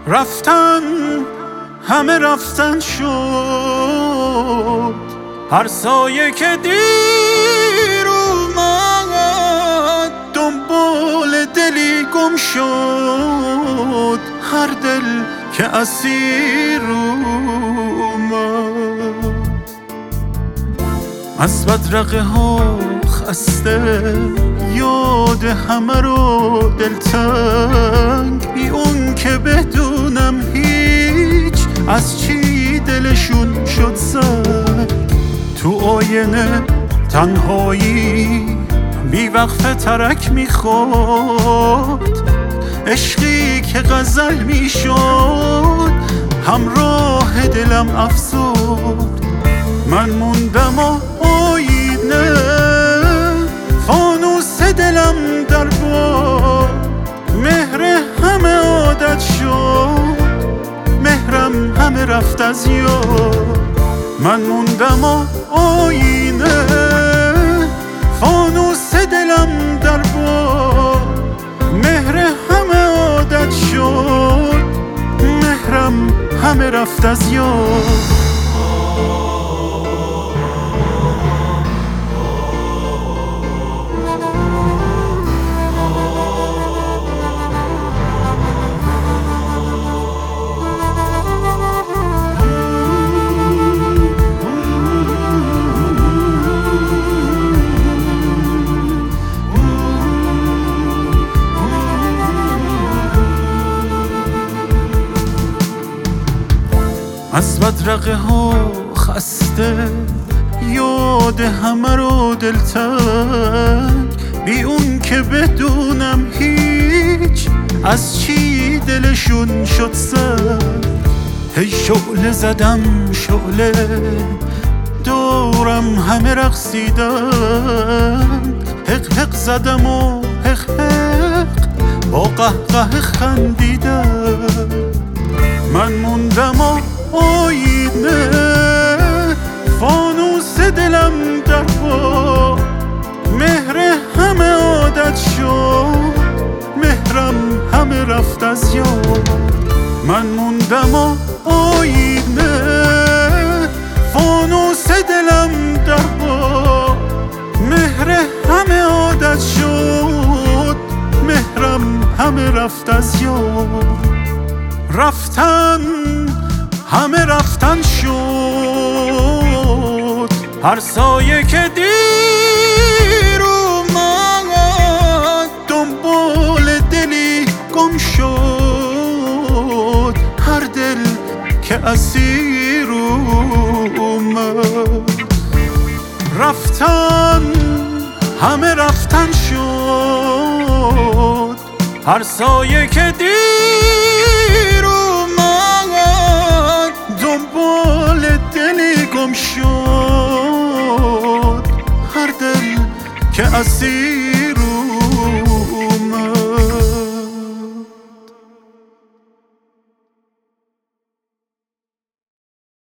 رفتن همه رفتن شد، هر سایه که دیر اومد دنبال دلی گم شد، هر دل که اسیر اومد. از بدرقه ها خسته یاد همه رو دلتنگ، بی اون که بدونم هیچ از چی دلشون شد سنگ. تو آینه تنهایی بی وقفه ترک میخورد، عشقی که غزل میشد همراه دلم افسرد. من موندم و آینه فانوس دلم در باد، مهر همه عادت شد، مهرم همه رفت از یاد. من موندم و آینه فانوس دلم در باد، مهر همه عادت شد، مهرم همه رفت از یاد. از بدرقه ها خسته یاد همه رو دلتنگ، بی اون که بدونم هیچ از چی دلشون شد سنگ. هی شعله زدم شعله دورم همه رقصیدن، حق حق زدم و حق حق با قهقه خندیدن. من موندم و آینه فانوس دلم در پا، مهر همه عادت شد، مهرم همه رفت از یاد. من موندم و آینه فانوس دلم در پا، مهر همه عادت شد، مهرم همه رفت از یاد. رفتن همه رفتن شد، هر سایه که دیر اومد دنبال دلی گم شد، هر دل که اسیر اومد. رفتن همه رفتن شد، هر سایه که دیر